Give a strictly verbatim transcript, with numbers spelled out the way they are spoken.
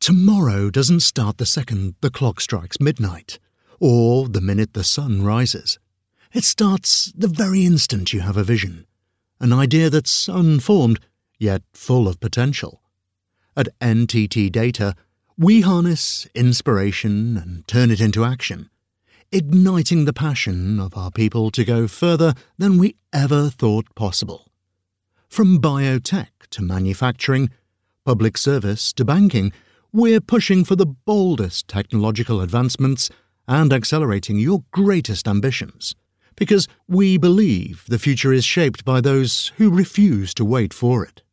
Tomorrow doesn't start the second the clock strikes midnight, or the minute the sun rises. It starts the very instant you have a vision, an idea that's unformed, yet full of potential. At N T T Data, we harness inspiration and turn it into action, igniting the passion of our people to go further than we ever thought possible. From biotech to manufacturing, public service to banking, we're pushing for the boldest technological advancements and accelerating your greatest ambitions, because we believe the future is shaped by those who refuse to wait for it.